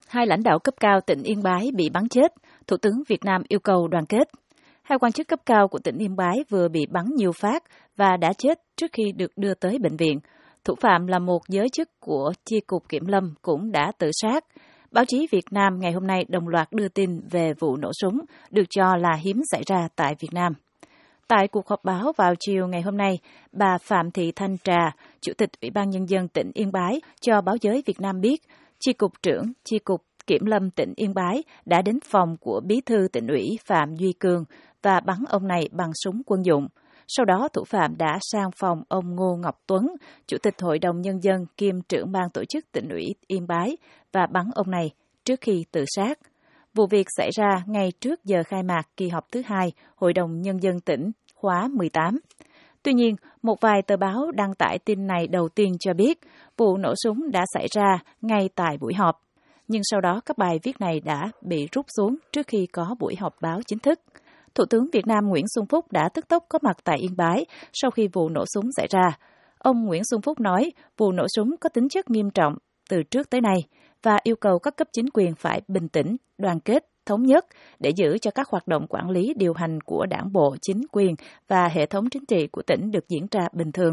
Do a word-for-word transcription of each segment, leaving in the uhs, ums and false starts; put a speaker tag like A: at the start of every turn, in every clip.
A: Hai lãnh đạo cấp cao tỉnh Yên Bái bị bắn chết, Thủ tướng Việt Nam yêu cầu đoàn kết. Hai quan chức cấp cao của tỉnh Yên Bái vừa bị bắn nhiều phát và đã chết trước khi được đưa tới bệnh viện. Thủ phạm là một giới chức của Chi cục Kiểm lâm cũng đã tự sát. Báo chí Việt Nam ngày hôm nay đồng loạt đưa tin về vụ nổ súng được cho là hiếm xảy ra tại Việt Nam. Tại cuộc họp báo vào chiều ngày hôm nay, bà Phạm Thị Thanh Trà, Chủ tịch Ủy ban Nhân dân tỉnh Yên Bái, cho báo giới Việt Nam biết, Chi cục trưởng Chi cục Kiểm lâm tỉnh Yên Bái đã đến phòng của Bí thư tỉnh ủy Phạm Duy Cương và bắn ông này bằng súng quân dụng. Sau đó, thủ phạm đã sang phòng ông Ngô Ngọc Tuấn, Chủ tịch Hội đồng Nhân dân kiêm trưởng ban tổ chức tỉnh ủy Yên Bái, và bắn ông này trước khi tự sát. Vụ việc xảy ra ngay trước giờ khai mạc kỳ họp thứ hai Hội đồng Nhân dân tỉnh khóa mười tám. Tuy nhiên, một vài tờ báo đăng tải tin này đầu tiên cho biết vụ nổ súng đã xảy ra ngay tại buổi họp. Nhưng sau đó các bài viết này đã bị rút xuống trước khi có buổi họp báo chính thức. Thủ tướng Việt Nam Nguyễn Xuân Phúc đã tức tốc có mặt tại Yên Bái sau khi vụ nổ súng xảy ra. Ông Nguyễn Xuân Phúc nói vụ nổ súng có tính chất nghiêm trọng từ trước tới nay và yêu cầu các cấp chính quyền phải bình tĩnh, đoàn kết, thống nhất để giữ cho các hoạt động quản lý điều hành của đảng bộ, chính quyền và hệ thống chính trị của tỉnh được diễn ra bình thường.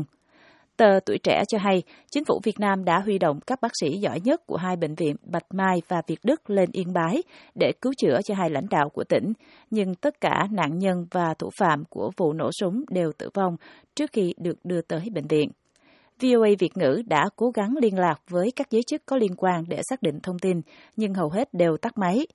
A: Tờ Tuổi Trẻ cho hay, chính phủ Việt Nam đã huy động các bác sĩ giỏi nhất của hai bệnh viện Bạch Mai và Việt Đức lên Yên Bái để cứu chữa cho hai lãnh đạo của tỉnh, nhưng tất cả nạn nhân và thủ phạm của vụ nổ súng đều tử vong trước khi được đưa tới bệnh viện. vê o a Việt ngữ đã cố gắng liên lạc với các giới chức có liên quan để xác định thông tin, nhưng hầu hết đều tắt máy.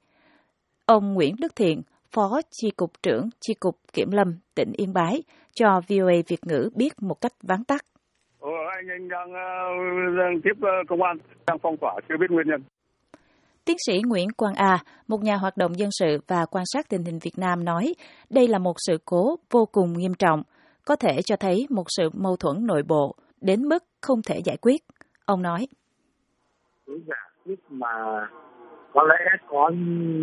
A: Ông Nguyễn Đức Thiện, Phó Chi cục trưởng Chi cục Kiểm lâm tỉnh Yên Bái, cho vê o a Việt ngữ biết một cách vắn tắt.
B: Ờ, anh anh đang, uh, đang tiếp uh, công an đang phong tỏa, chưa biết nguyên nhân.
A: Tiến sĩ Nguyễn Quang A, một nhà hoạt động dân sự và quan sát tình hình Việt Nam nói, đây là một sự cố vô cùng nghiêm trọng, có thể cho thấy một sự mâu thuẫn nội bộ đến mức không thể giải quyết. Ông nói.
C: Cái giả thuyết mà có lẽ có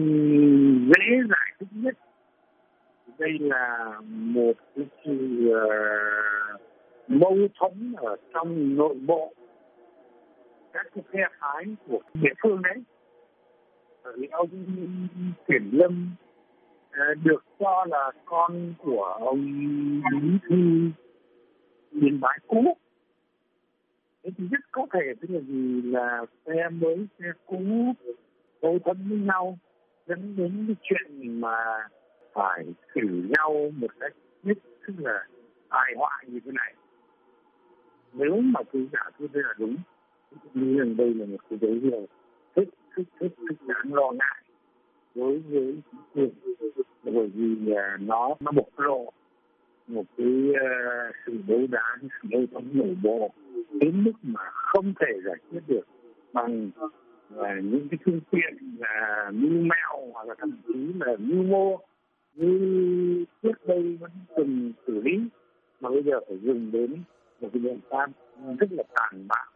C: dễ giải thích nhất, đây là một cái sự uh, mâu thuẫn ở trong nội bộ các cái phe phái của địa phương đấy. Bởi vì ông Kiểm lâm uh, được cho là con của ông Bí thư Yên Bái cũ. Thế thì rất có thể tức là gì là phe mới, phe cũ mâu thuẫn với nhau dẫn đến cái chuyện mà phải xử nhau một cách nhất tức là hài họa như thế này. Nếu mà cái giả thuyết đây là đúng, thì rằng đây là một cái dấu hiệu rất rất rất rất đáng lo ngại đối với chính quyền, bởi vì nó nó bộc lộ một cái uh, sự đấu đá, sự mâu thuẫn nội bộ đến mức mà không thể giải quyết được bằng uh, những cái phương tiện là mưu mẹo hoặc là thậm chí là mưu mô như trước đây vẫn từng xử lý, mà bây giờ phải dùng đến một cái biện pháp rất là tàn bạo.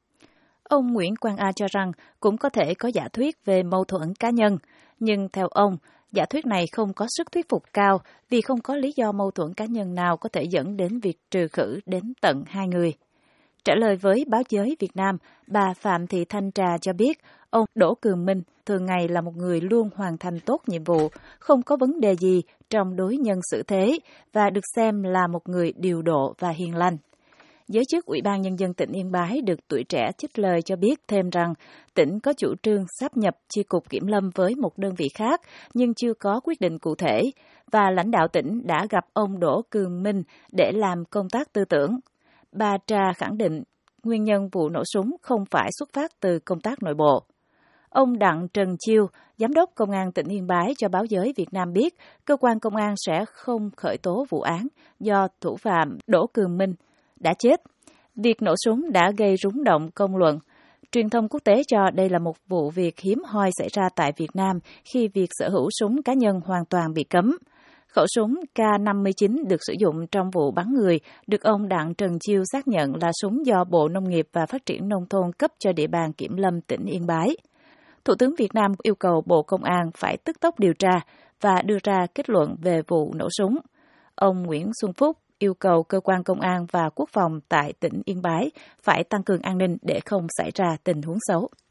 A: Ông Nguyễn Quang A cho rằng cũng có thể có giả thuyết về mâu thuẫn cá nhân, nhưng theo ông, giả thuyết này không có sức thuyết phục cao vì không có lý do mâu thuẫn cá nhân nào có thể dẫn đến việc trừ khử đến tận hai người. Trả lời với báo giới Việt Nam, bà Phạm Thị Thanh Trà cho biết ông Đỗ Cường Minh thường ngày là một người luôn hoàn thành tốt nhiệm vụ, không có vấn đề gì trong đối nhân xử thế và được xem là một người điều độ và hiền lành. Giới chức Ủy ban Nhân dân tỉnh Yên Bái được Tuổi Trẻ trích lời cho biết thêm rằng tỉnh có chủ trương sáp nhập Chi cục Kiểm lâm với một đơn vị khác nhưng chưa có quyết định cụ thể và lãnh đạo tỉnh đã gặp ông Đỗ Cường Minh để làm công tác tư tưởng. Bà Trà khẳng định nguyên nhân vụ nổ súng không phải xuất phát từ công tác nội bộ. Ông Đặng Trần Chiêu, Giám đốc Công an tỉnh Yên Bái cho báo giới Việt Nam biết cơ quan công an sẽ không khởi tố vụ án do thủ phạm Đỗ Cường Minh đã chết. Việc nổ súng đã gây rúng động công luận. Truyền thông quốc tế cho đây là một vụ việc hiếm hoi xảy ra tại Việt Nam khi việc sở hữu súng cá nhân hoàn toàn bị cấm. Khẩu súng K năm mươi chín được sử dụng trong vụ bắn người được ông Đặng Trần Chiêu xác nhận là súng do Bộ Nông nghiệp và Phát triển Nông thôn cấp cho địa bàn Kiểm lâm tỉnh Yên Bái. Thủ tướng Việt Nam yêu cầu Bộ Công an phải tức tốc điều tra và đưa ra kết luận về vụ nổ súng. Ông Nguyễn Xuân Phúc yêu cầu cơ quan công an và quốc phòng tại tỉnh Yên Bái phải tăng cường an ninh để không xảy ra tình huống xấu.